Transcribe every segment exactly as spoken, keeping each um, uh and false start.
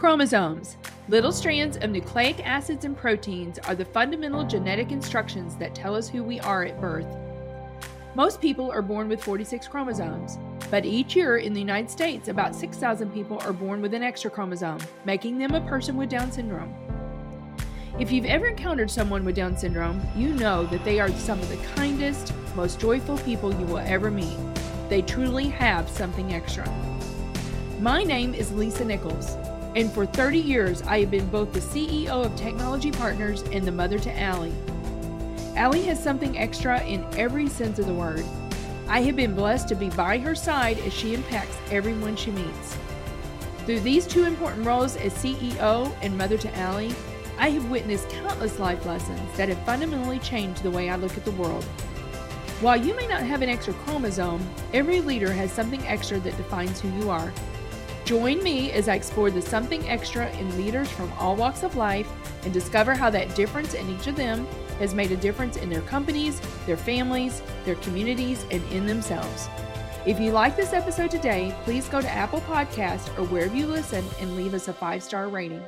Chromosomes. Little strands of nucleic acids and proteins are the fundamental genetic instructions that tell us who we are at birth. Most people are born with forty-six chromosomes, but each year in the United States, about six thousand people are born with an extra chromosome, making them a person with Down syndrome. If you've ever encountered someone with Down syndrome, you know that they are some of the kindest, most joyful people you will ever meet. They truly have something extra. My name is Lisa Nichols, and for thirty years I have been both the C E O of Technology Partners and the mother to Allie. Allie has something extra in every sense of the word. I have been blessed to be by her side as she impacts everyone she meets. Through these two important roles as C E O and mother to Allie, I have witnessed countless life lessons that have fundamentally changed the way I look at the world. While you may not have an extra chromosome, every leader has something extra that defines who you are. Join me as I explore the something extra in leaders from all walks of life and discover how that difference in each of them has made a difference in their companies, their families, their communities, and in themselves. If you like this episode today, please go to Apple Podcasts or wherever you listen and leave us a five-star rating.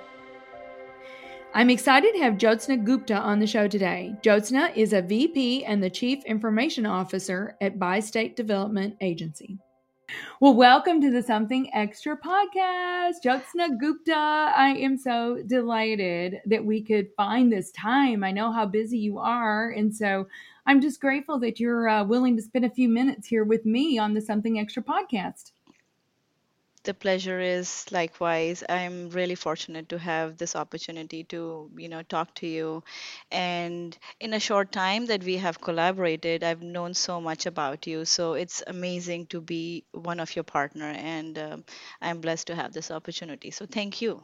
I'm excited to have Jyotsna Gupta on the show today. Jyotsna is a V P and the Chief Information Officer at Bi-State Development Agency. Well, welcome to the Something Extra podcast, Jyotsna Gupta. I am so delighted that we could find this time. I know how busy you are, and so I'm just grateful that you're uh, willing to spend a few minutes here with me on the Something Extra podcast. The pleasure is likewise. I'm really fortunate to have this opportunity to, you know, talk to you. And in a short time that we have collaborated, I've known so much about you. So it's amazing to be one of your partner, and um, I'm blessed to have this opportunity. So thank you.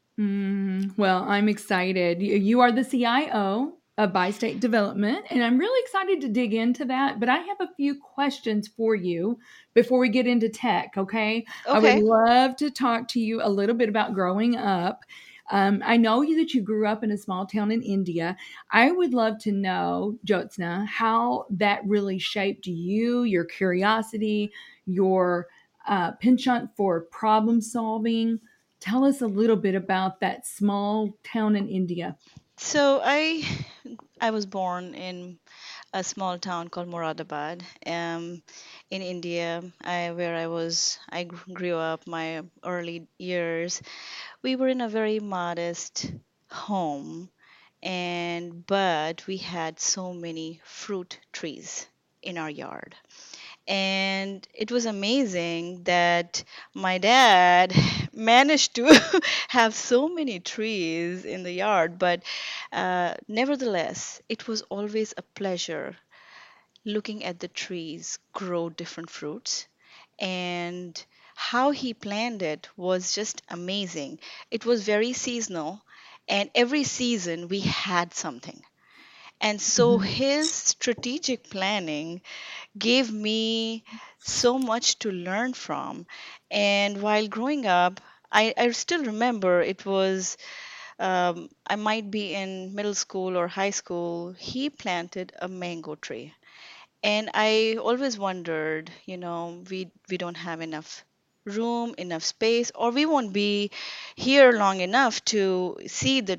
Mm, well, I'm excited. You you are the C I O of Bi-State Development, and I'm really excited to dig into that. But I have a few questions for you before we get into tech, okay? I would Okay. love to talk to you a little bit about growing up. Um, I know you that you grew up in a small town in India. I would love to know, Jyotsna, how that really shaped you, your curiosity, your uh, penchant for problem solving. Tell us a little bit about that small town in India. So I I was born in a small town called Moradabad, um, in India, I, where I was I gr- grew up my early years. We were in a very modest home, and but we had so many fruit trees in our yard. And it was amazing that my dad managed to have so many trees in the yard. But uh, nevertheless, it was always a pleasure looking at the trees grow different fruits, and how he planned it was just amazing. It was very seasonal, and every season we had something. And so Mhm. his strategic planning gave me so much to learn from. And while growing up, I, I still remember it was, um, I might be in middle school or high school, he planted a mango tree. And I always wondered, you know, we we don't have enough room, enough space, or we won't be here long enough to see the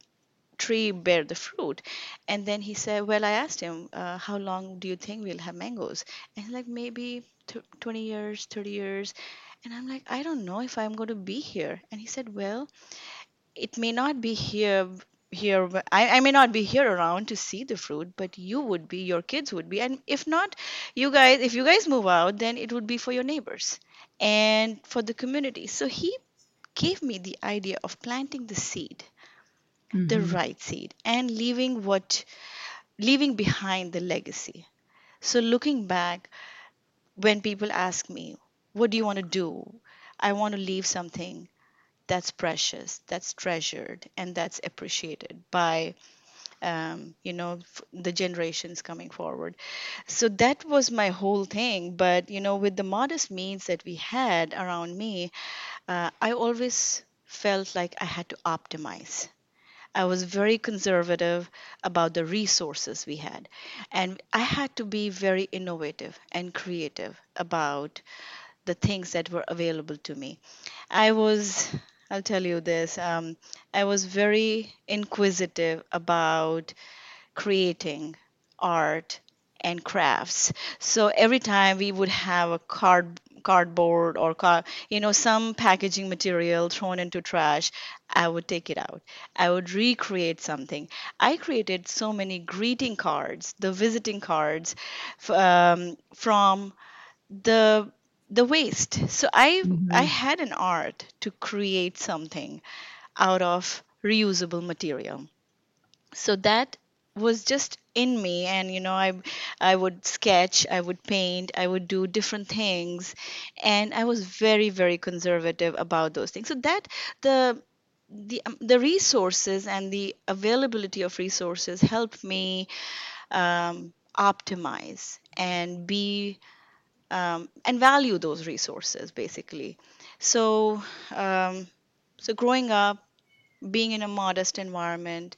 tree bear the fruit. And then he said, well, I asked him, uh, how long do you think we'll have mangoes? And he's like, maybe t- twenty years, thirty years. And I'm like, I don't know if I'm going to be here. And he said, well, it may not be here here I, I may not be here around to see the fruit, but you would be, your kids would be, and if not, you guys, if you guys move out, then it would be for your neighbors and for the community. So he gave me the idea of planting the seed, the Mhm. right seed, and leaving what leaving behind the legacy. So looking back, when people ask me, what do you want to do, I want to leave something that's precious, that's treasured, and that's appreciated by, um, you know, f- the generations coming forward. So that was my whole thing. But, you know, with the modest means that we had around me, uh, I always felt like I had to optimize. I was very conservative about the resources we had. And I had to be very innovative and creative about the things that were available to me. I was I'll tell you this. Um, I was very inquisitive about creating art and crafts. So every time we would have a card cardboard or car, you know, some packaging material thrown into trash, I would take it out. I would recreate something. I created so many greeting cards, the visiting cards, f- um, from the the waste. So I I Hmm. had an art to create something out of reusable material. So that was just in me, and you know i i would sketch, I would paint, I would do different things, and I was very very conservative about those things. So that the the um, the resources and the availability of resources helped me um, optimize and be um, and value those resources basically. So um, so growing up, being in a modest environment,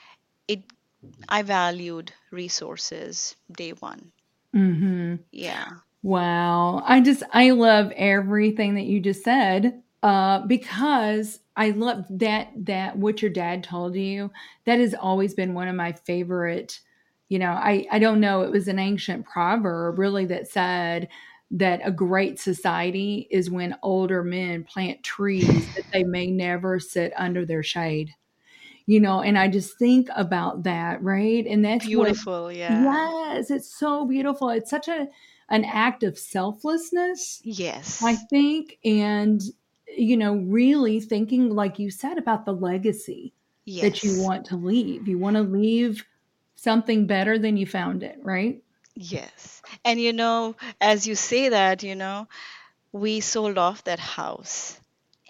it I valued resources day one. Hmm. Yeah. Wow. I just, I love everything that you just said, uh, because I love that, that what your dad told you, that has always been one of my favorite, you know, I, I don't know, it was an ancient proverb really that said that a great society is when older men plant trees that they may never sit under their shade, you know, and I just think about that, right? And that's what, Beautiful. Yeah. yes, it's so beautiful. It's such a an act of selflessness, I Yes. think, and you know, really thinking like you said about the legacy that you Yes. want to leave. You want to leave something better than you found it, right? Yes. And you know, as you say that, you know, we sold off that house.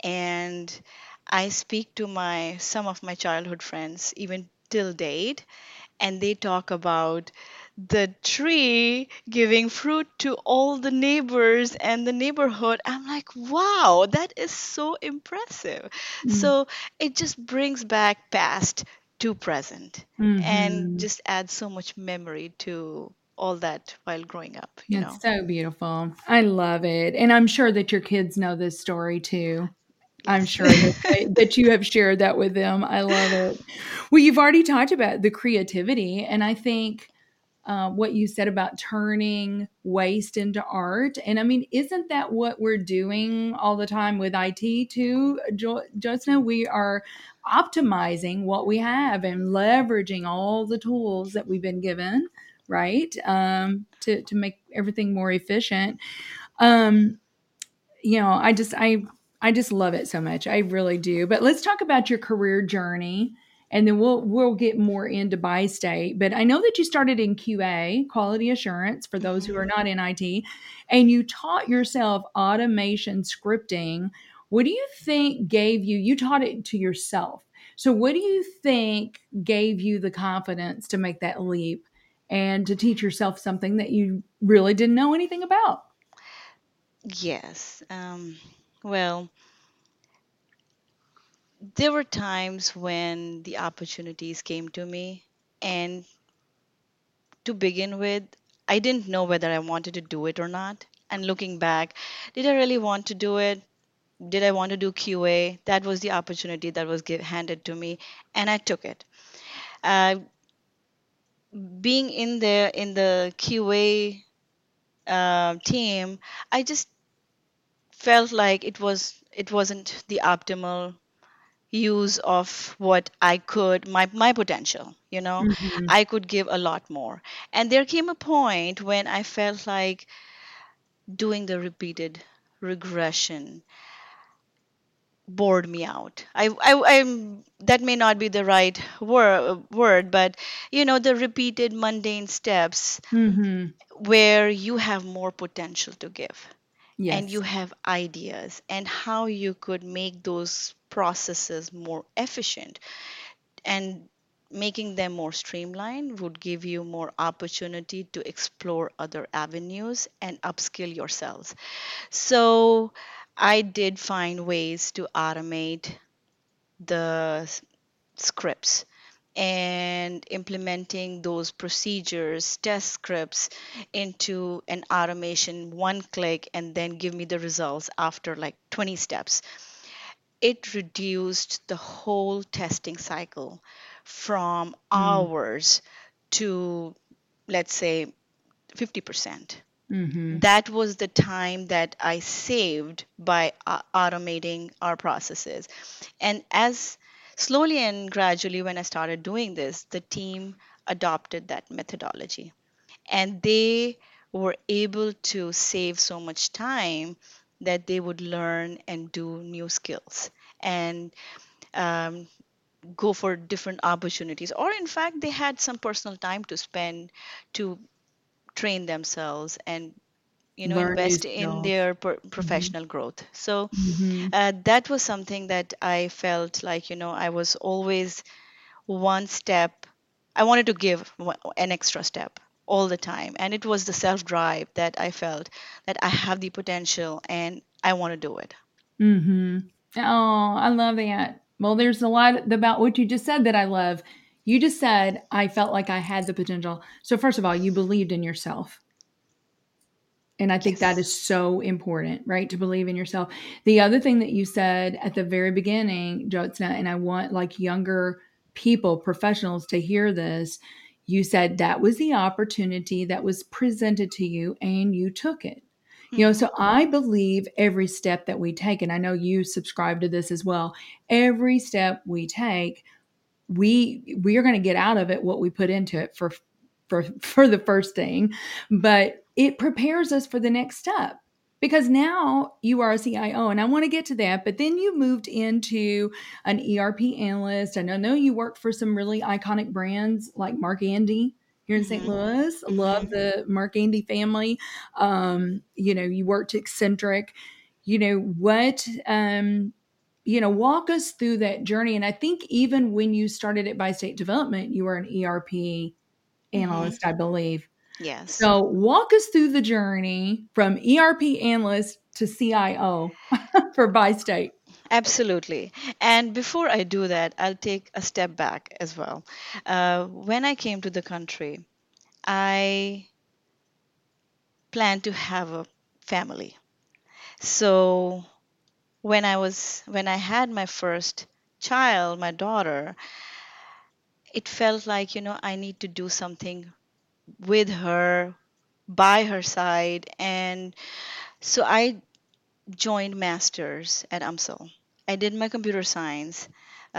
And I speak to my some of my childhood friends even till date, and they talk about the tree giving fruit to all the neighbors and the neighborhood. I'm like, wow, that is so impressive. So it just brings back past to present and Mm-hmm. just adds so much memory to all that while growing up, you It's know. so beautiful. I love it. And I'm sure that your kids know this story too. I'm Yes. sure that they, that you have shared that with them. I love it. Well, you've already talked about the creativity, and I think uh, what you said about turning waste into art. And I mean, isn't that what we're doing all the time with I T too, jo- Josna? We are optimizing what we have and leveraging all the tools that we've been given, right? Um, to to make everything more efficient. Um, you know, I just I I just love it so much. I really do. But let's talk about your career journey, and then we'll we'll get more into bi-state. But I know that you started in Q A, quality assurance for those who Hmm. are not in I T, and you taught yourself automation scripting. What do you think gave you you taught it to yourself. So what do you think gave you the confidence to make that leap and to teach yourself something that you really didn't know anything about? Yes. Um, well, there were times when the opportunities came to me, and to begin with, I didn't know whether I wanted to do it or not. And looking back, did I really want to do it? Did I want to do Q A? That was the opportunity that was give, handed to me, and I took it. Uh, Being in there in the Q A uh, team, I just felt like it was it wasn't the optimal use of what I could, my my potential, you know. Mhm. I could give a lot more. And there came a point when I felt like doing the repeated regression bored me out. I, I, I'm that may not be the right word, word, but you know, the repeated mundane steps Mhm. where you have more potential to give and you Yes. have ideas and how you could make those processes more efficient, and making them more streamlined would give you more opportunity to explore other avenues and upskill yourselves. So I did find ways to automate the s- scripts and implementing those procedures, test scripts into an automation, one click, and then give me the results after like twenty steps. it reduced the whole testing cycle from Mm. hours to, let's say, fifty percent. Mm-hmm. That was the time that I saved by uh, automating our processes. And as slowly and gradually, when I started doing this, the team adopted that methodology and they were able to save so much time that they would learn and do new skills and um, go for different opportunities. Or, in fact, they had some personal time to spend to train themselves and you know Learn new invest in skills. their per- Mm-hmm. professional growth. So Mm-hmm. uh, that was something that I felt like, you know I was always one step. I wanted to give one- an extra step all the time, and it was the self drive that I felt that I have the potential and I want to do it. Mm-hmm. Oh, I love that. Well, there's a lot about what you just said that I love. You just said I felt like I had the potential. So first of all, you believed in yourself. And I think that Yes. is so important, right? To believe in yourself. The other thing that you said at the very beginning, Jyotsna, and I want like younger people, professionals to hear this. You said that was the opportunity that was presented to you and you took it. You know, Hmm. so I believe every step that we take, and I know you subscribe to this as well, every step we take, we we are going to get out of it what we put into it for for for the first thing, but it prepares us for the next step because now you are a C I O and I want to get to that, but then you moved into an E R P analyst and I know you worked for some really iconic brands like Mark Andy here in Saint Hmm. Louis. Love Hmm. the Mark Andy family. Um, you know, you worked at Eccentric. You know what um you know, walk us through that journey. And I think even when you started at By State Development, you were an E R P Hmm. analyst, I believe. Yes. So walk us through the journey from E R P analyst to C I O for By State. Absolutely. And before I do that, I'll take a step back as well. Uh, when I came to the country, I planned to have a family. So when I was when I had my first child, my daughter, it felt like, you know, I need to do something with her, by her side. And so I joined masters at UMSL. I did my computer science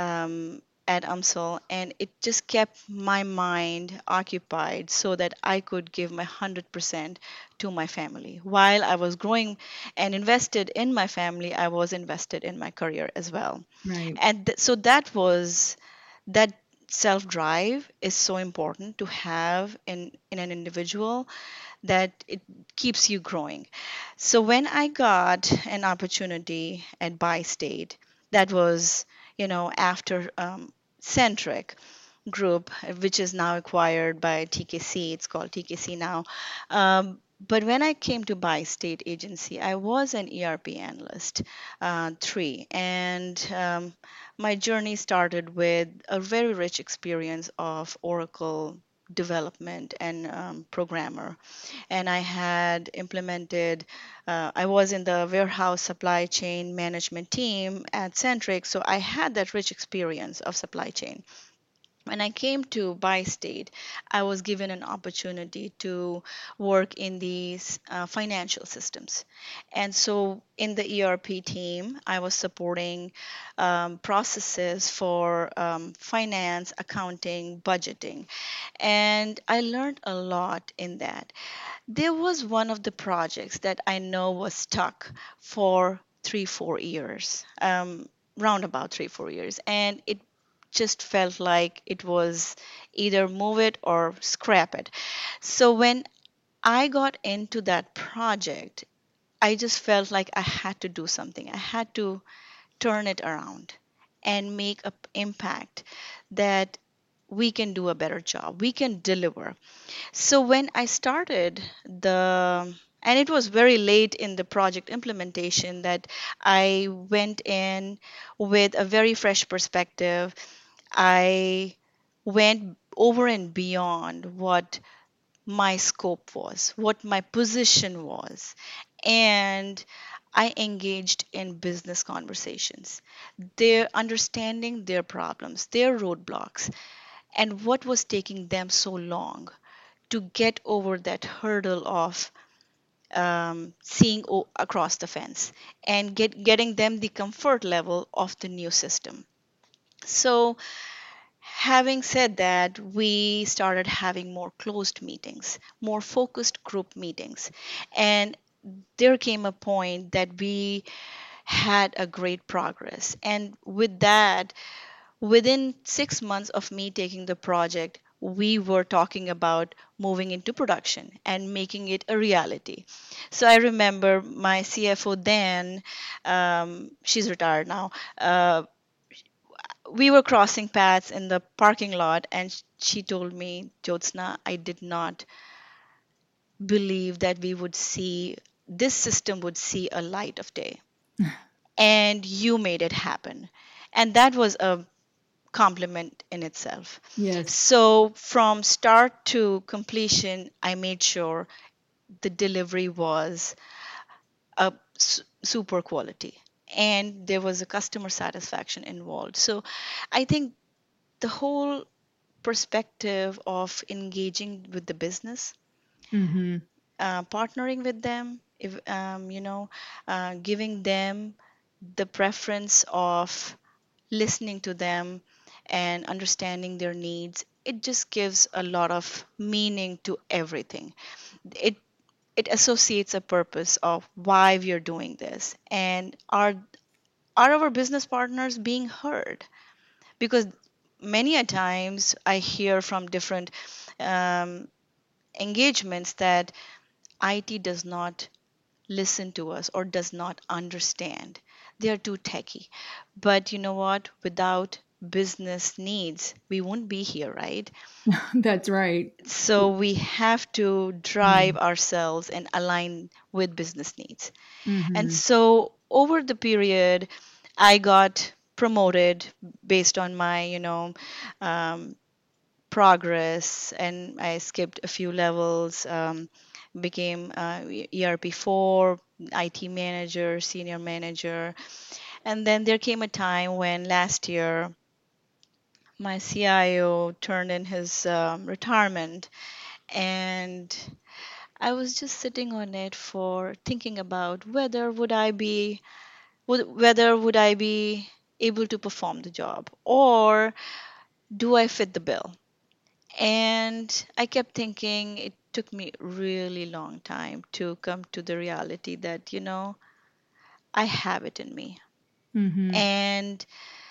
um, at UMSL, and it just kept my mind occupied so that I could give my one hundred percent to my family. While I was growing and invested in my family, I was invested in my career as well. Right. And th- so that was that self drive is so important to have in in an individual, that it keeps you growing. So when I got an opportunity at Bi State, that was, you know, after um, Centric Group, which is now acquired by T K C. It's called T K C now. Um, but when I came to Bi State Agency, I was an E R P analyst, uh, three, and um, my journey started with a very rich experience of Oracle development and um, programmer. And I had implemented, uh, I was in the warehouse supply chain management team at Centric, so I had that rich experience of supply chain. When I came to Bi State, I was given an opportunity to work in these uh, financial systems. And so in the E R P team, I was supporting um, processes for um, finance, accounting, budgeting. And I learned a lot in that. There was one of the projects that I know was stuck for three, four years, um, round about three, four years. And it just felt like it was either move it or scrap it. So when I got into that project, I just felt like I had to do something. I had to turn it around and make an impact that we can do a better job. We can deliver. So when I started the, and it was very late in the project implementation, that I went in with a very fresh perspective. I went over and beyond what my scope was, what my position was. And I engaged in business conversations, their understanding their problems, their roadblocks, and what was taking them so long to get over that hurdle of um, seeing o- across the fence and get, getting them the comfort level of the new system. So, having said that, we started having more closed meetings, more focused group meetings. And there came a point that we had a great progress. And with that, within six months of me taking the project, we were talking about moving into production and making it a reality. So I remember my C F O then, um, she's retired now. Uh, we were crossing paths in the parking lot, and sh- she told me, Jyotsna, I did not believe that we would see this system would see a light of day, and you made it happen. And that was a compliment in itself. Yes. So from start to completion, I made sure the delivery was a s- super quality and there was a customer satisfaction involved. So I think the whole perspective of engaging with the business, Mm-hmm. uh, partnering with them, if, um, you know, uh, giving them the preference of listening to them and understanding their needs, it just gives a lot of meaning to everything. It it associates a purpose of why we are doing this, and are are our business partners being heard? Because many a times I hear from different um, engagements that I T does not listen to us or does not understand. They are too techy. But you know what? Without business needs, we won't be here, right? That's right. So we have to drive ourselves and align with business needs. And Mm-hmm. so over the period, I got promoted based on my, you know, um, progress, and I skipped a few levels, um, became uh, E R P four, I T manager, senior manager. And then there came a time when last year my C I O turned in his um, retirement, and I was just sitting on it for thinking about whether would I be would, whether would I be able to perform the job, or do I fit the bill? And I kept thinking, it took me really long time to come to the reality that, you know, I have it in me. Mm-hmm. And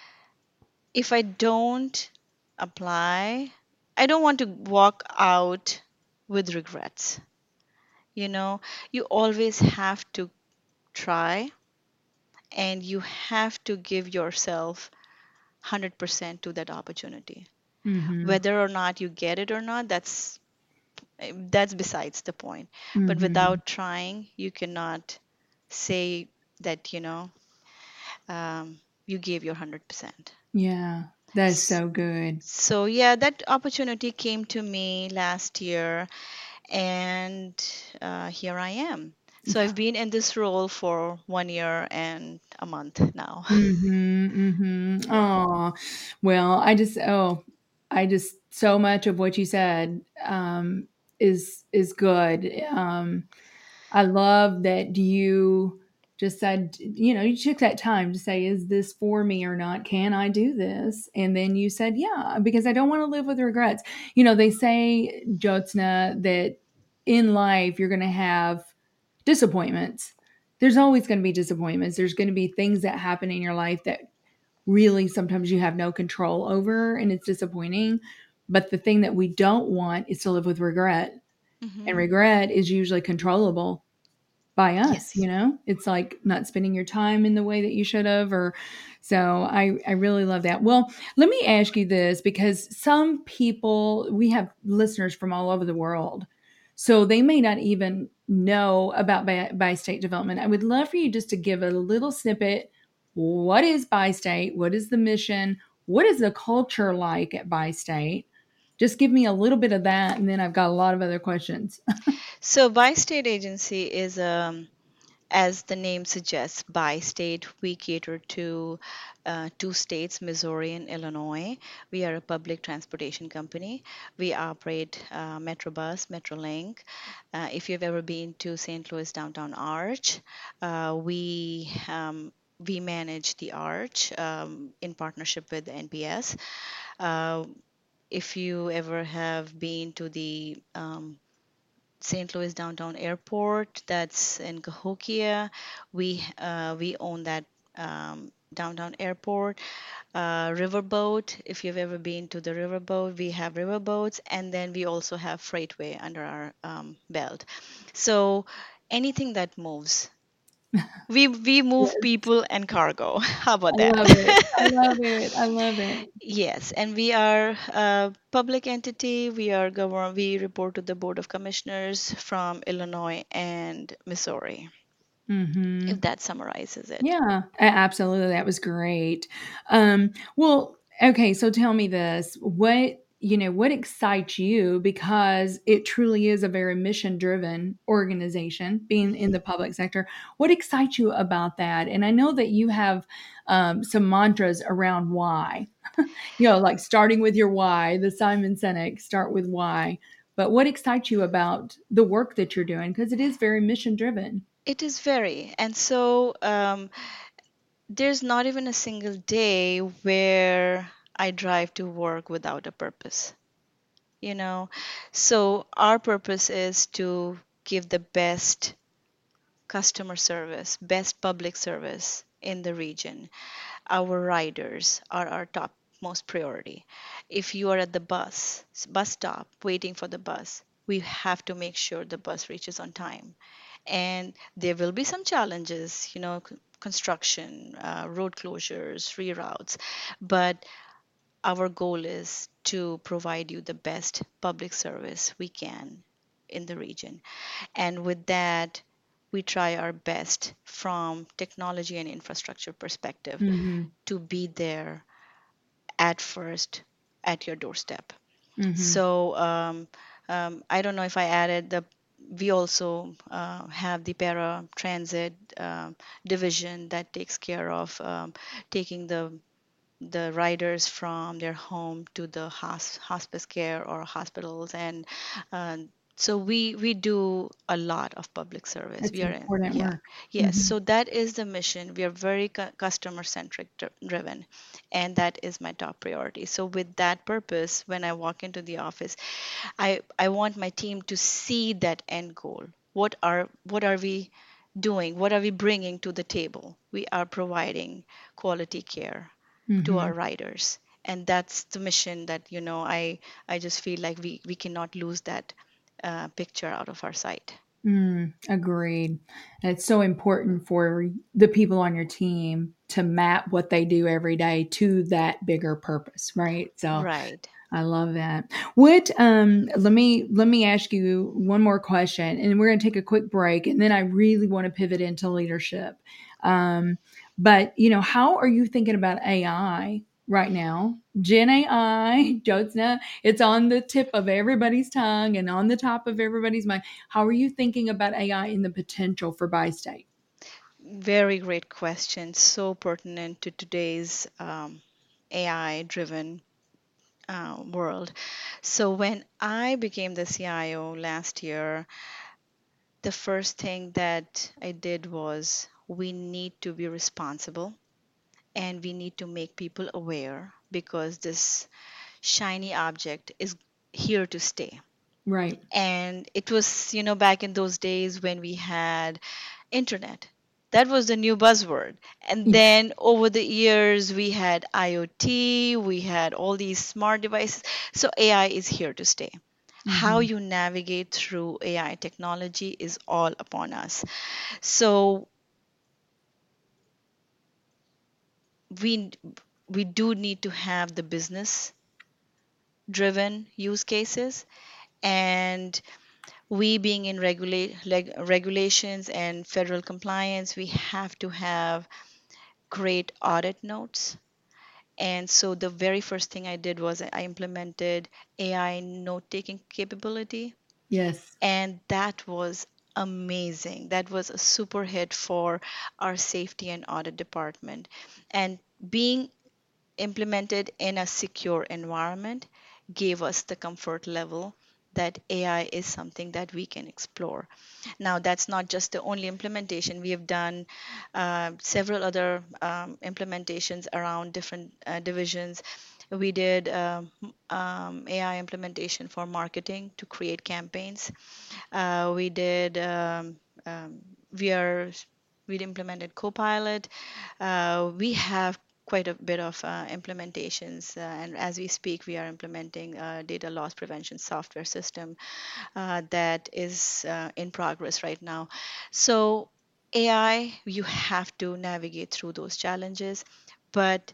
if I don't apply, I don't want to walk out with regrets. You know, you always have to try, and you have to give yourself one hundred percent to that opportunity. Mm-hmm. Whether or not you get it or not, that's that's besides the point. But Mm-hmm. without trying, you cannot say that, you know, um, you gave your one hundred percent. Yeah. That's S- so good. So, yeah, that opportunity came to me last year, and uh, here I am. So, I've been in this role for one year and a month now. Mm-hmm. Mm-hmm. Oh, well, I just oh, I just so much of what you said um is is good. Um I love that you just said, you know, you took that time to say, is this for me or not? Can I do this? And then you said, yeah, because I don't want to live with regrets. You know, they say, Jyotsna, that in life you're going to have disappointments. There's always going to be disappointments. There's going to be things that happen in your life that really sometimes you have no control over and it's disappointing. But the thing that we don't want is to live with regret. And Hmm. regret is usually controllable by us, you Yes. know? It's like not spending your time in the way that you should have or so I I really love that. Well, let me ask you this because some people we have listeners from all over the world. So they may not even know about by, by state development. I would love for you just to give a little snippet. What is by state? What is the mission? What is the culture like at by state? Just give me a little bit of that and then I've got a lot of other questions. So, Bi State Agency is a As the name suggests, by state, we cater to uh, two states, Missouri and Illinois. We are a public transportation company. We operate uh, Metrobus, Metrolink. Uh, if you've ever been to Saint Louis Downtown Arch, uh, we um, we manage the Arch um, in partnership with the N P S. Uh, if you ever have been to the um, Saint Louis Downtown Airport, that's in Cahokia. We uh, we own that um, downtown airport. Uh, riverboat, if you've ever been to the riverboat, we have riverboats, and then we also have Freightway under our um, belt. So anything that moves, we we move Yes. people and cargo. How about I that? love it. I love it. I love it. Yes, and we are a public entity. We are govern. We report to the Board of Commissioners from Illinois and Missouri, if Hmm. that summarizes it. Yeah, a- absolutely. That was great. Um, well, okay, so tell me this. What, you know, what excites you because it truly is a very mission-driven organization, being in the public sector. What excites you about that? And I know that you have um, some mantras around why, you know, like starting with your why, the Simon Sinek, start with why. But what excites you about the work that you're doing? Because it is very mission-driven. It is very, and so um, there's not even a single day where I drive to work without a purpose, you know? So our purpose is to give the best customer service, best public service in the region. Our riders are our top most priority. If you are at the bus bus stop waiting for the bus, we have to make sure the bus reaches on time. And there will be some challenges, you know, c- construction, uh, road closures, reroutes, but our goal is to provide you the best public service we can in the region. And with that, we try our best from technology and infrastructure perspective Mm-hmm. to be there at first at your doorstep. Mm-hmm. So um, um, I don't know if I added the. We also uh, have the para transit um, division that takes care of um, taking the the riders from their home to the hos- hospice care or hospitals, and uh, so we we do a lot of public service. That's We are in, important yeah, work. yes, Mhm. so that is the mission. We are very cu- customer centric driven, and that is my top priority. So with that purpose, when I walk into the office, i i want my team to see that end goal. What are what are we doing? What are we bringing to the table? We are providing quality care to our Mhm. riders, and that's the mission that, you know, i i just feel like we we cannot lose that uh, picture out of our sight. Mm, agreed. It's so important for the people on your team to map what they do every day to that bigger purpose, right? So Right. I love that. What um let me let me ask you one more question and we're going to take a quick break and then I really want to pivot into leadership. Um but you know, how are you thinking about A I right now? Gen A I, Jyotsna, it's on the tip of everybody's tongue and on the top of everybody's mind. How are you thinking about A I and the potential for Bi-State? Very great question, so pertinent to today's um, AI driven uh, world. So when I became the C I O last year, the first thing that I did was we need to be responsible and we need to make people aware because this shiny object is here to stay. Right. And it was, you know, back in those days when we had internet. That was the new buzzword. And Yeah. then over the years, we had IoT, we had all these smart devices. So A I is here to stay. How Mhm. you navigate through A I technology is all upon us. So we we do need to have the business driven use cases, and we being in regulate leg, regulations and federal compliance, we have to have great audit notes. And so the very first thing I did was I implemented A I note taking capability, Yes. and that was amazing. That was a super hit for our safety and audit department. And being implemented in a secure environment gave us the comfort level that A I is something that we can explore. Now, that's not just the only implementation. We have done uh, several other um, implementations around different uh, divisions. We did um, um, A I implementation for marketing to create campaigns. Uh, we did um, um, we are we implemented Copilot. Uh, we have quite a bit of uh, implementations, uh, and as we speak, we are implementing a data loss prevention software system uh, that is uh, in progress right now. So, A I, you have to navigate through those challenges, but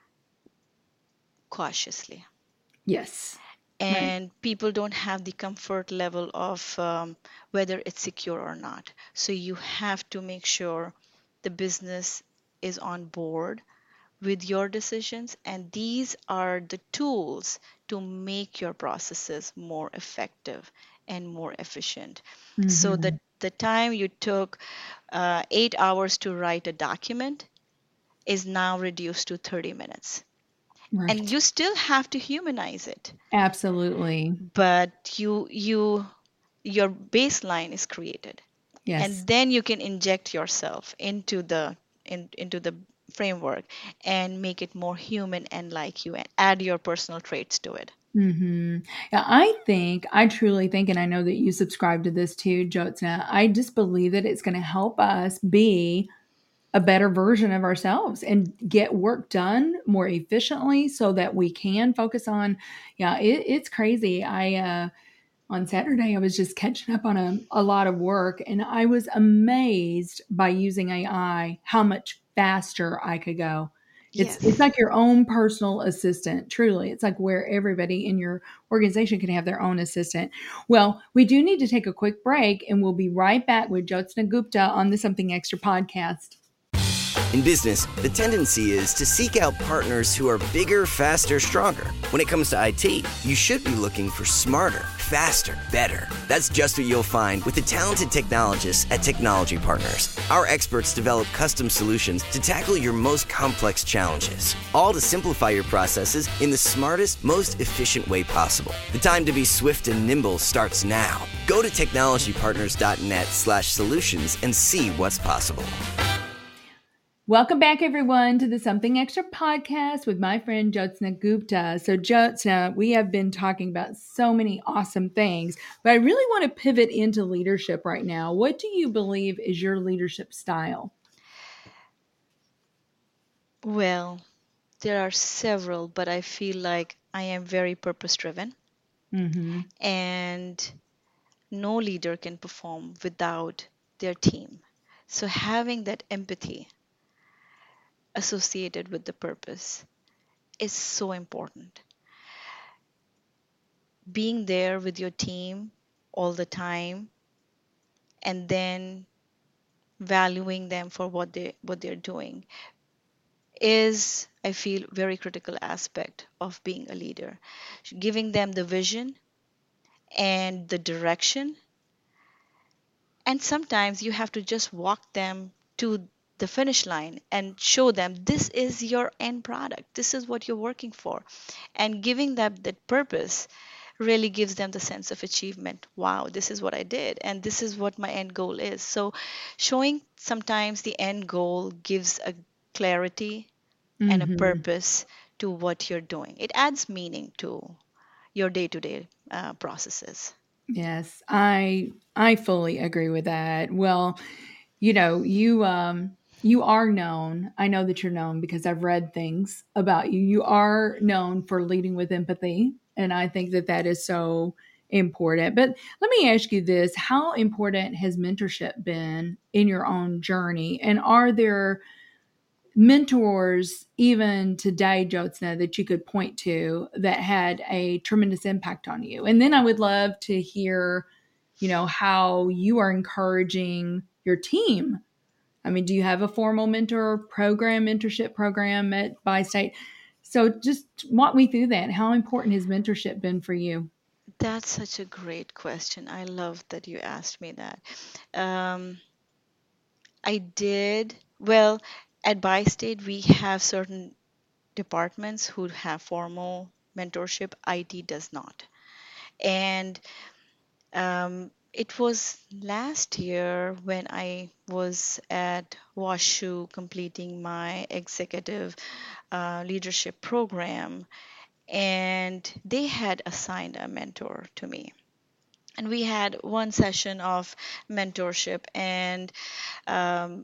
cautiously. Yes. Right. And people don't have the comfort level of um, whether it's secure or not. So, you have to make sure the business is on board with your decisions, and these are the tools to make your processes more effective and more efficient. So the Mm-hmm. the time you took uh, eight hours to write a document is now reduced to thirty minutes, and Right. you still have to humanize it, Absolutely. but you you your baseline is created, Yes. and then you can inject yourself into the in, into the framework and make it more human and like you, and add your personal traits to it. Hmm. Yeah, I think, I truly think, and I know that you subscribe to this too, Jyotsna. I just believe that it's going to help us be a better version of ourselves and get work done more efficiently so that we can focus on, yeah, it, it's crazy. I, uh, on Saturday, I was just catching up on a, a lot of work and I was amazed by using A I how much faster I could go. It's it's Yes. like your own personal assistant, truly. It's like where everybody in your organization can have their own assistant. Well, we do need to take a quick break and we'll be right back with Jyotsna Gupta on the Something Extra podcast. In business, the tendency is to seek out partners who are bigger, faster, stronger. When it comes to I T, you should be looking for smarter, faster, better. That's just what you'll find with the talented technologists at Technology Partners. Our experts develop custom solutions to tackle your most complex challenges, all to simplify your processes in the smartest, most efficient way possible. The time to be swift and nimble starts now. Go to technologypartners.net slash solutions and see what's possible. Welcome back, everyone, to the Something Extra podcast with my friend Jyotsna Gupta. So, Jyotsna, we have been talking about so many awesome things, but I really want to pivot into leadership right now. What do you believe is your leadership style? Well, there are several, but I feel like I am very purpose driven, Mm-hmm. and no leader can perform without their team. So, having that empathy associated with the purpose is so important. Being there with your team all the time, and then valuing them for what they what they're doing is, I feel, very critical aspect of being a leader. Giving them the vision and the direction, and sometimes you have to just walk them to the finish line and show them this is your end product, this is what you're working for, and giving them that purpose really gives them the sense of achievement. Wow, this is what I did, and this is what my end goal is. So showing sometimes the end goal gives a clarity and a Mm-hmm. purpose to what you're doing. It adds meaning to your day-to-day uh, processes. Yes, I I fully agree with that. Well, you know, you um you are known. I know that you're known because I've read things about you. You are known for leading with empathy, and I think that that is so important. But let me ask you this, how important has mentorship been in your own journey? And are there mentors even today, Jyotsna, that you could point to that had a tremendous impact on you? And then I would love to hear, you know, how you are encouraging your team. I mean, do you have a formal mentor program, mentorship program at Bi State? So just walk me through that. How important has mentorship been for you? That's such a great question. I love that you asked me that. Um, I did, well, at BiState, we have certain departments who have formal mentorship. I T does not. And um, it was last year when I was at WashU completing my executive uh, leadership program, and they had assigned a mentor to me. And we had one session of mentorship, and um,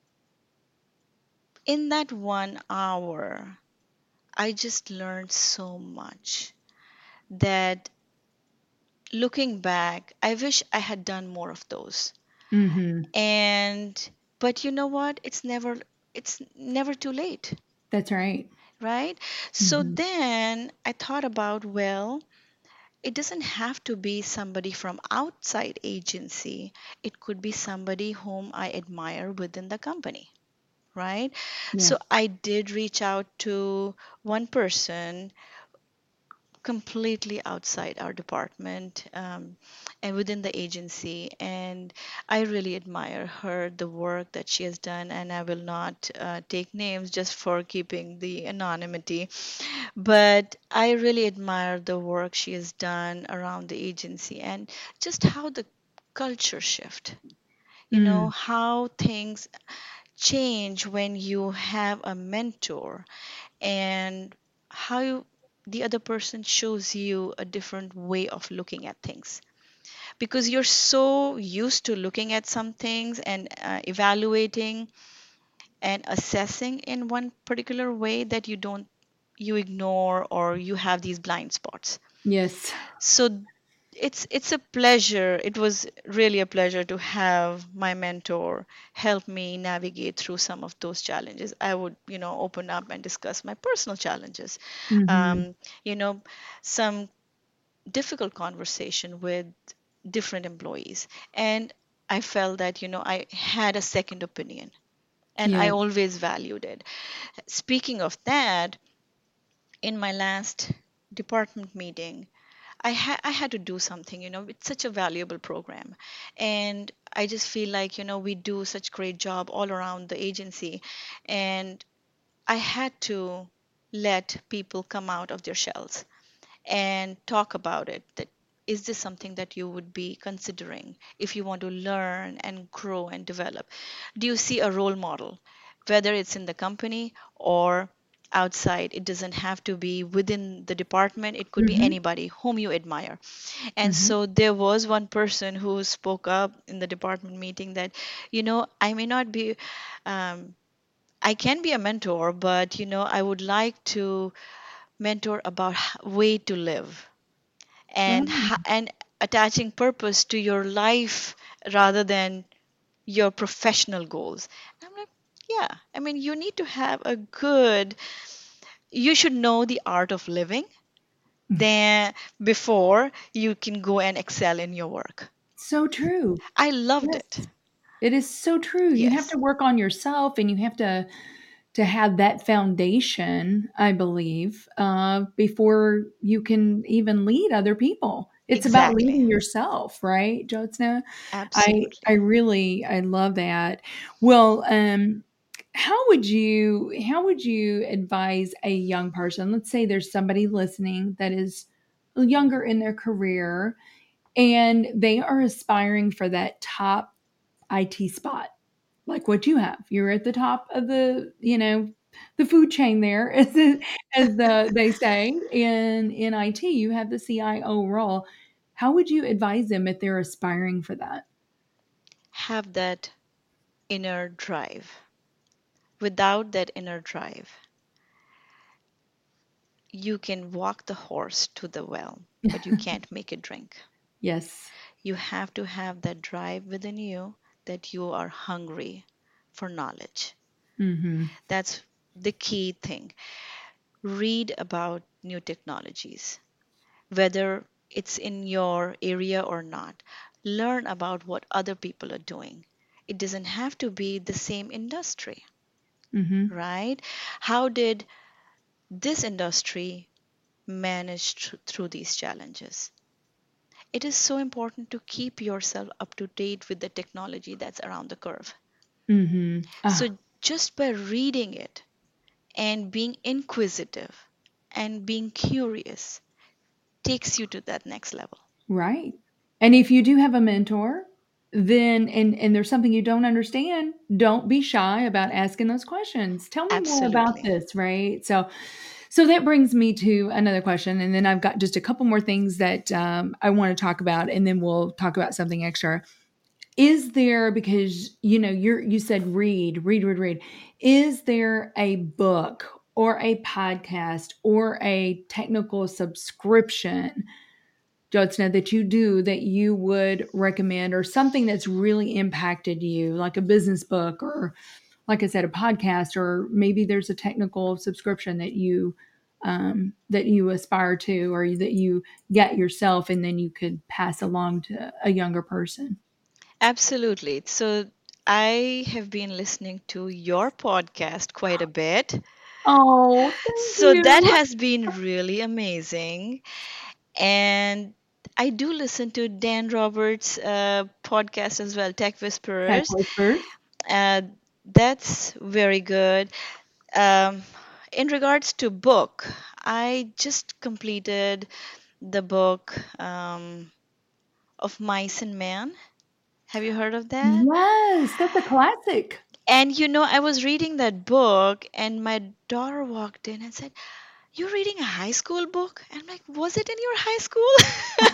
in that one hour, I just learned so much that looking back, I wish I had done more of those. Mm-hmm. And but you know what? It's never it's never too late, That's right. right? So Mm-hmm. then I thought about, well, it doesn't have to be somebody from outside agency. It could be somebody whom I admire within the company, right? Yeah. So I did reach out to one person completely outside our department, um, and within the agency. And I really admire her, the work that she has done. And I will not uh, take names just for keeping the anonymity. But I really admire the work she has done around the agency and just how the culture shift. You know, Mm. how things change when you have a mentor, and how you, the other person shows you a different way of looking at things, because you're so used to looking at some things and uh, evaluating and assessing in one particular way that you don't, you ignore, or you have these blind spots. Yes. So it's it's a pleasure. It was really a pleasure to have my mentor help me navigate through some of those challenges. I would, you know, open up and discuss my personal challenges, Mm-hmm. um, you know, some difficult conversation with different employees, and I felt that, you know, I had a second opinion, and I Yes. always valued it. Speaking of that, in my last department meeting, I had I had to do something, you know, it's such a valuable program. And I just feel like, you know, we do such great job all around the agency. And I had to let people come out of their shells and talk about it. That is this something that you would be considering if you want to learn and grow and develop? Do you see a role model, whether it's in the company or outside? It doesn't have to be within the department, it could be Mm-hmm. anybody whom you admire. And Mm-hmm. so there was one person who spoke up in the department meeting that, you know, I may not be, um, I can be a mentor, but, you know, I would like to mentor about h- way to live, and Oh, ha- and attaching purpose to your life rather than your professional goals. I'm like, yeah, I mean, you need to have a good, you should know the art of living then before you can go and excel in your work. so true. I loved Yes. it. It is so true. You have Yes, to work on yourself and you have to to have that foundation, I believe, uh, before you can even lead other people. It's about exactly. leading yourself, right, Jyotsna? I I Absolutely. really I love that. Well, um, how would you how would you advise a young person? Let's say there's somebody listening that is younger in their career and they are aspiring for that top I T spot, like what you have. You're at the top of the, you know, the food chain there, as the, as the they say in in I T. You have the C I O role. How would you advise them if they're aspiring for that? Have that inner drive. Without that inner drive, you can walk the horse to the well, but you can't make it drink. Yes. You have to have that drive within you, that you are hungry for knowledge. Mm-hmm. That's the key thing. Read about new technologies, whether it's in your area or not. Learn about what other people are doing. It doesn't have to be the same industry, Mm-hmm. right? How did this industry manage thr- through these challenges? it is so important to keep yourself up to date with the technology that's around the curve. Mm-hmm. Ah, So just by reading it and being inquisitive and being curious takes you to that next level. right. And if you do have a mentor, then and and there's something you don't understand, don't be shy about asking those questions. Tell me more about Absolutely. this, right? So so that brings me to another question, and then I've got just a couple more things that um, I want to talk about, and then we'll talk about something extra. Is there, because you know you're you said read, read, read, read. Is there a book or a podcast or a technical subscription, Jyotsna, that you do that you would recommend, or something that's really impacted you, like a business book, or like I said, a podcast, or maybe there's a technical subscription that you um, that you aspire to, or that you get yourself, and then you could pass along to a younger person. Absolutely. So I have been listening to your podcast quite a bit. Oh, thank So that you. has been really amazing. And I do listen to Dan Roberts' uh, podcast as well, Tech Tech Whisperers. Whispers. Uh, that's very good. Um, in regards to book, I just completed the book um, of Mice and Men. Have you heard of that? Yes, that's a classic. And you know, I was reading that book, and my daughter walked in and said, "You're reading a high school book?" And I'm like, "Was it in your high school?"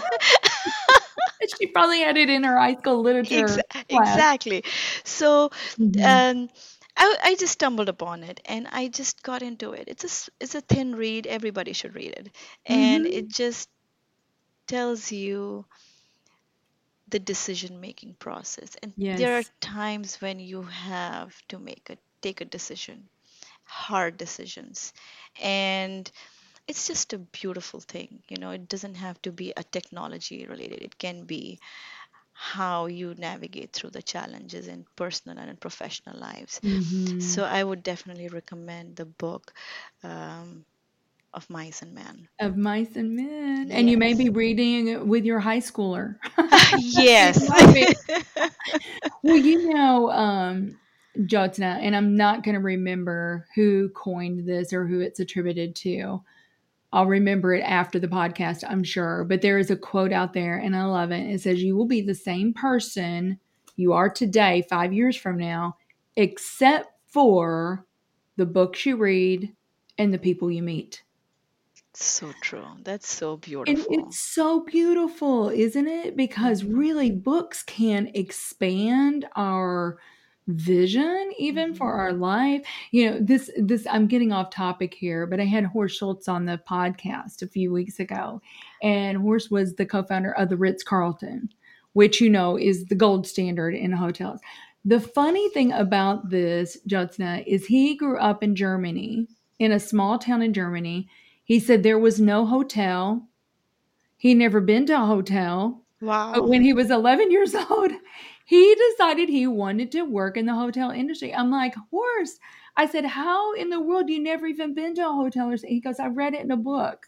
She probably had it in her high school Ex- literature class. exactly. So, Mhm. um, I, I just stumbled upon it and I just got into it. It's a s- it's a thin read. Everybody should read it, and it Mhm. just tells you the decision making process. And there are Yes. times when you have to make a take a decision, hard decisions, and it's just a beautiful thing. You know, it doesn't have to be a technology related. It can be how you navigate through the challenges in personal and in professional lives. So Mhm. I would definitely recommend the book um, of Mice and Men. Of Mice and Men, and you may Yes. be reading it with your high schooler. You Yes. might be. Well, you know, um, Jyotsna, and I'm not going to remember who coined this or who it's attributed to. I'll remember it after the podcast, I'm sure. But there is a quote out there, and I love it. It says, "You will be the same person you are today, five years from now, except for the books you read and the people you meet." So true. That's so And beautiful. it's so beautiful, isn't it? Because Hmm. really, books can expand our vision even for Hmm. our life. You know, this this I'm getting off topic here, but I had Horst Schultz on the podcast a few weeks ago, and Horst was the co-founder of the Ritz-Carlton, which you know is the gold standard in hotels. The funny thing about this, Jyotsna, is he grew up in Germany, in a small town in Germany. He said there was no hotel. He'd never been to a hotel, but Wow. when he was eleven years old, he decided he wanted to work in the hotel industry. I'm like, "Horse." I said, "How in the world you never even been to a hotel?" Or He goes, "I read it in a book."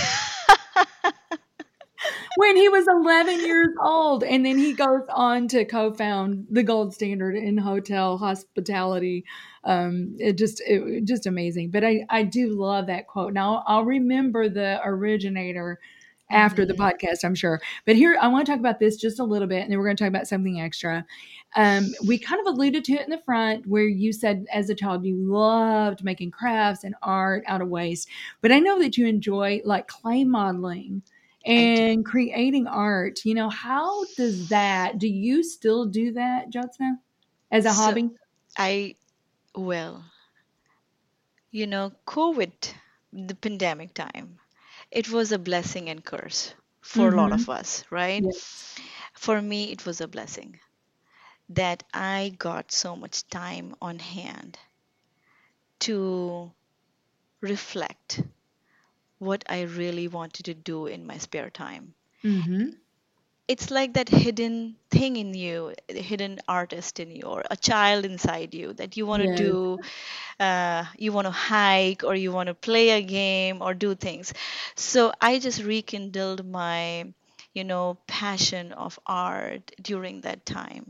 When he was eleven years old, and then he goes on to co-found the gold standard in hotel hospitality. Um, it just it, just amazing. But I I do love that quote. Now I'll remember the originator after the Hmm. podcast, I'm sure. But here I want to talk about this just a little bit, and then we're going to talk about something extra. Um, we kind of alluded to it in the front, where you said as a child you loved making crafts and art out of waste. But I know that you enjoy like clay modeling I do. and creating art. You know, how does that, do you still do that, Jyotsna, as a So hobby? I, well, you know, COVID, the pandemic time, it was a blessing and curse for a lot Mm-hmm. of us, right? Yes. For me, it was a blessing that I got so much time on hand to reflect what I really wanted to do in my spare time. Mm-hmm. It's like that hidden thing in you, the hidden artist in you, or a child inside you that you want to Yes. do. Uh, you want to hike, or you want to play a game, or do things. So I just rekindled my, you know, passion of art during that time.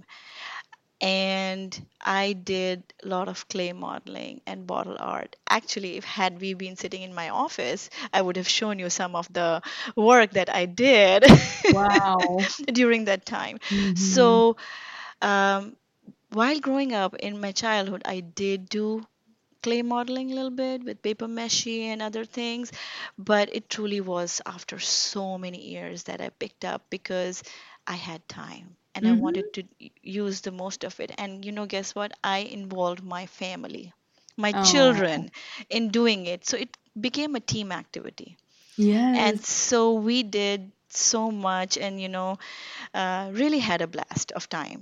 And I did a lot of clay modeling and bottle art. Actually, if had we been sitting in my office, I would have shown you some of the work that I did Wow. during that time. Hmm. So, um, while growing up in my childhood, I did do clay modeling a little bit with paper mache and other things, but it truly was after so many years that I picked up because I had time and I Hmm. wanted to y- use the most of it. And you know, guess what? I involved my family, my Oh, children in doing it. So it became a team activity. yes. And so we did so much and, you know, uh, really had a blast of time.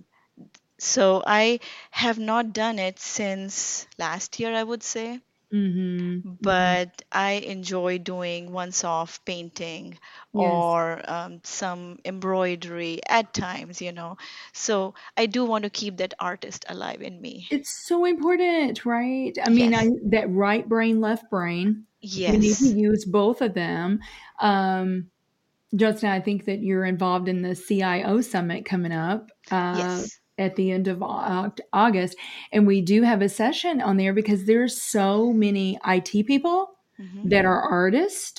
So I have not done it since last year, I would say, Hmm. Hmm. but I enjoy doing once-off painting Yes. or um, some embroidery at times, you know. So I do want to keep that artist alive in me. It's so important, right? I mean, I Yes, that right brain, left brain, you need to yes, use both of them. Um, Justin, I think that you're involved in the C I O summit coming up uh, yes. at the end of Au- August, and we do have a session on there because there's so many I T people Hmm. that are artists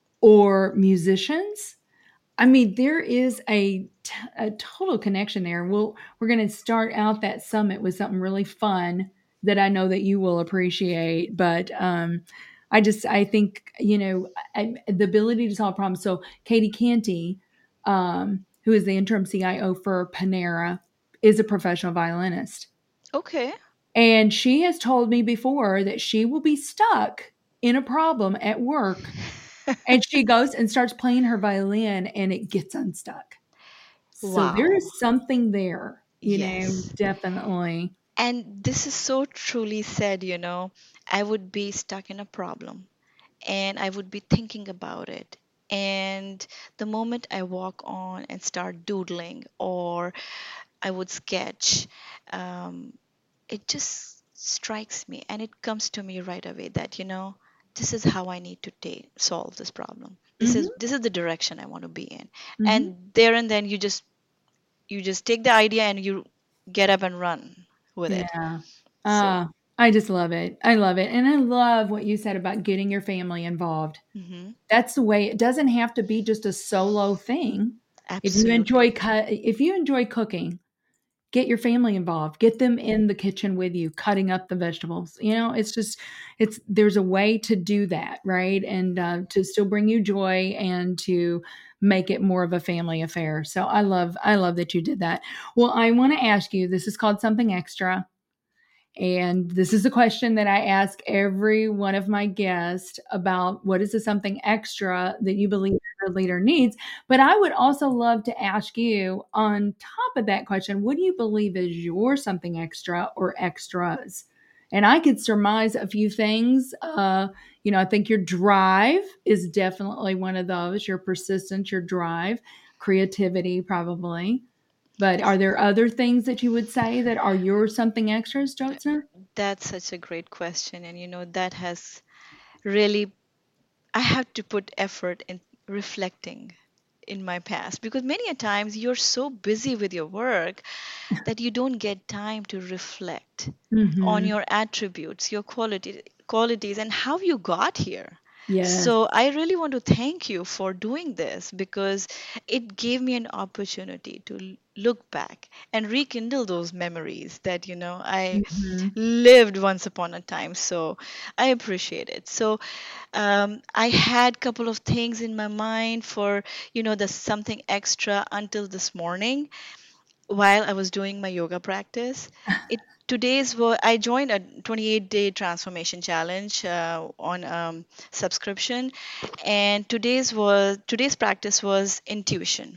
or musicians. I mean, there is a, t- a total connection there. We'll we're going to start out that summit with something really fun that I know that you will appreciate. But um, I just I think you know I, the ability to solve problems. So Katie Canty, um, who is the interim C I O for Panera, is a professional violinist, Okay. and she has told me before that she will be stuck in a problem at work and she goes and starts playing her violin and it gets unstuck. So there Wow. is something there, you know, Yes. definitely. And this is so truly said, you know, I would be stuck in a problem and I would be thinking about it. And the moment I walk on and start doodling or I would sketch, um, it just strikes me and it comes to me right away that, you know, this is how I need to take solve this problem. This is Mhm, this is the direction I want to be in. mhm. And there and then you just you just take the idea and you get up and run with it. Yeah. So, Uh, I just love it. I love it. And I love what you said about getting your family involved. mhm, That's the way it doesn't have to be just a solo thing. If you enjoy absolutely. cut if you enjoy cooking, get your family involved, get them in the kitchen with you cutting up the vegetables. You know, it's just it's there's a way to do that, right? And uh, to still bring you joy and to make it more of a family affair. So I love I love that you did that. Well, I want to ask you, this is called something extra, and this is a question that I ask every one of my guests about: what is the something extra that you believe your leader needs? But I would also love to ask you, on top of that question, what do you believe is your something extra or extras? And I could surmise a few things. Uh, you know, I think your drive is definitely one of those, your persistence, your drive, creativity, probably. But are there other things that you would say that are your something extras, Jyotsna? That's such a great question. And you know, that has really, I have to put effort in reflecting in my past because many a times you're so busy with your work that you don't get time to reflect on Mhm. your attributes, your quality, qualities, and how you got here. Yes. So I really want to thank you for doing this because it gave me an opportunity to l- look back and rekindle those memories that you know I Mhm. lived once upon a time. So I appreciate it. So um, I had a couple of things in my mind for you know the something extra until this morning while I was doing my yoga practice. It today's wo- I joined a twenty-eight day transformation challenge uh, on um, subscription, and today's was today's practice was intuition,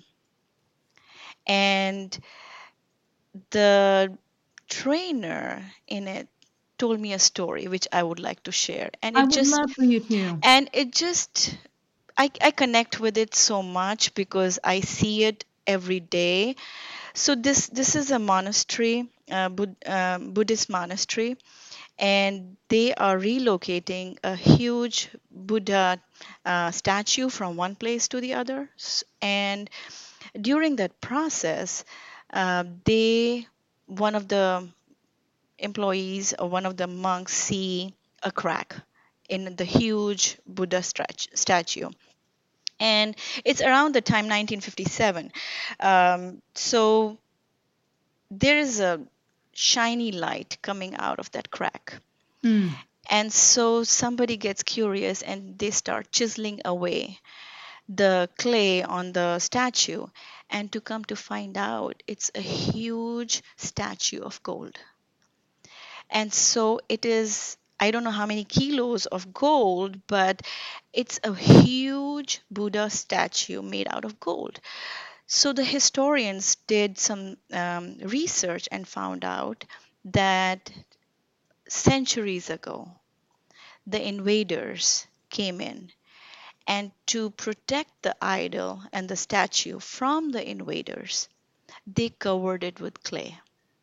and the trainer in it told me a story which I would like to share, and I it would just love for you to. and it just I, I connect with it so much because I see it every day. So this this is a monastery, uh, Bud, um, Buddhist monastery, and they are relocating a huge Buddha uh, statue from one place to the other. S- And During that process, uh, they, one of the employees or one of the monks see a crack in the huge Buddha stretch, statue. And it's around the time nineteen fifty-seven. Um, so there is a shiny light coming out of that crack. Mm. And so somebody gets curious and they start chiseling away the clay on the statue. And to come to find out, it's a huge statue of gold. And so it is, I don't know how many kilos of gold, but it's a huge Buddha statue made out of gold. So the historians did some um, research and found out that centuries ago, the invaders came in, and to protect the idol and the statue from the invaders, they covered it with clay.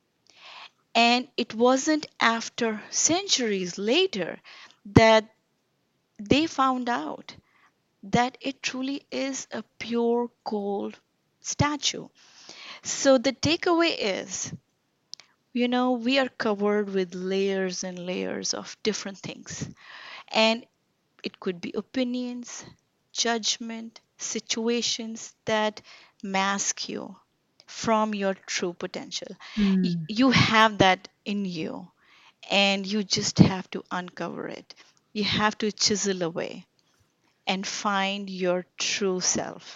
And it wasn't after centuries later that they found out that it truly is a pure gold statue. So the takeaway is, you know, we are covered with layers and layers of different things. And it could be opinions, judgment, situations that mask you from your true potential. Mm. Y- You have that in you, and you just have to uncover it. You have to chisel away and find your true self.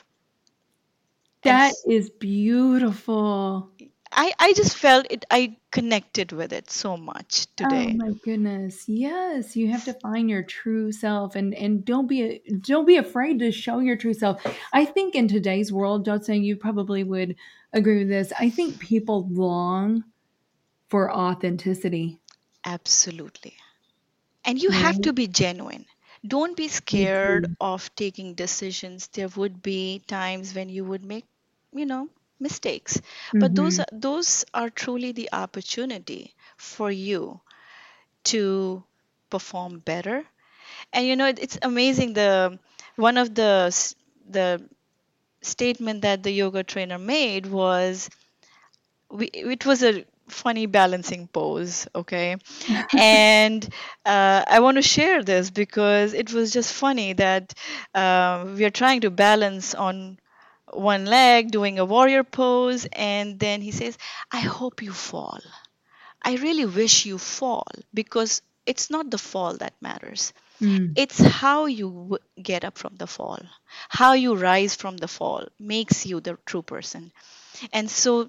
And That s- is beautiful. I, I just felt it, I connected with it so much Oh today. my goodness. Yes, you have to find your true self, and and don't be don't be afraid to show your true self. I think in today's world, Jotse, you probably would agree with this. I think people long for authenticity, Absolutely. And you have right? to be genuine. Don't be Me scared too. of taking decisions. There would be times when you would make, you know, mistakes. But those Mm-hmm. are, those are truly the opportunity for you to perform better. And you know, it, it's amazing, the one of the s- the statement that the yoga trainer made was, we, it was a funny balancing pose, okay? And uh, I want to share this because it was just funny that uh, we are trying to balance on one leg doing a warrior pose, and then he says, I hope you fall. I really wish you fall, because it's not the fall that matters. Mm, It's how you w- get up from the fall. How you rise from the fall makes you the true person. And so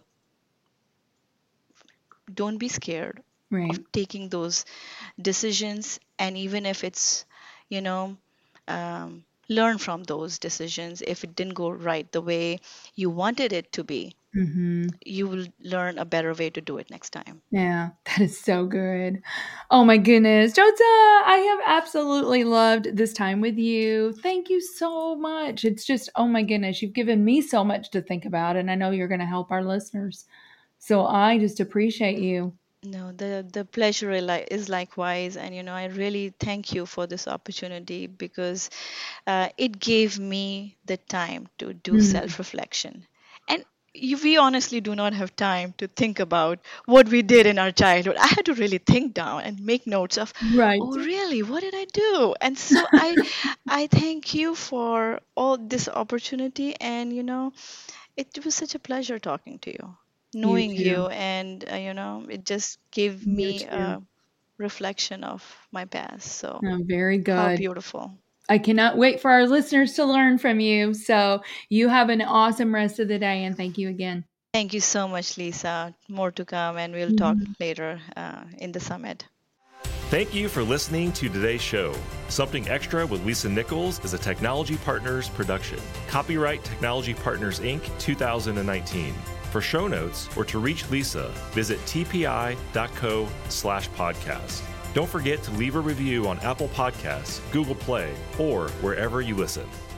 don't be scared of right. taking those decisions. And even if it's, you know, um, learn from those decisions. If it didn't go right the way you wanted it to be, Mm-hmm. you will learn a better way to do it next time. Yeah, that is so good. Oh my goodness. Jota, I have absolutely loved this time with you. Thank you so much. It's just, oh my goodness, you've given me so much to think about, and I know you're going to help our listeners. So I just appreciate you. No, the the pleasure is li- is likewise, and you know, I really thank you for this opportunity, because uh, it gave me the time to do Mm, self-reflection. And you, we honestly do not have time to think about what we did in our childhood. I had to really think down and make notes of, right. oh, really, what did I do? And so I, I thank you for all this opportunity, and you know, it was such a pleasure talking to you, You knowing too. you, and uh, you know, it just gave You me too. a reflection of my past. So Oh, very how good. beautiful. I cannot wait for our listeners to learn from you. So you have an awesome rest of the day, and thank you again. Thank you so much, Lisa. More to come, and we'll talk Mhm. later uh, in the summit. Thank you for listening to today's show. Something Extra with Lisa Nichols is a Technology Partners production. Copyright Technology Partners, Incorporated twenty nineteen. For show notes or to reach Lisa, visit tpi.co slash podcast. Don't forget to leave a review on Apple Podcasts, Google Play, or wherever you listen.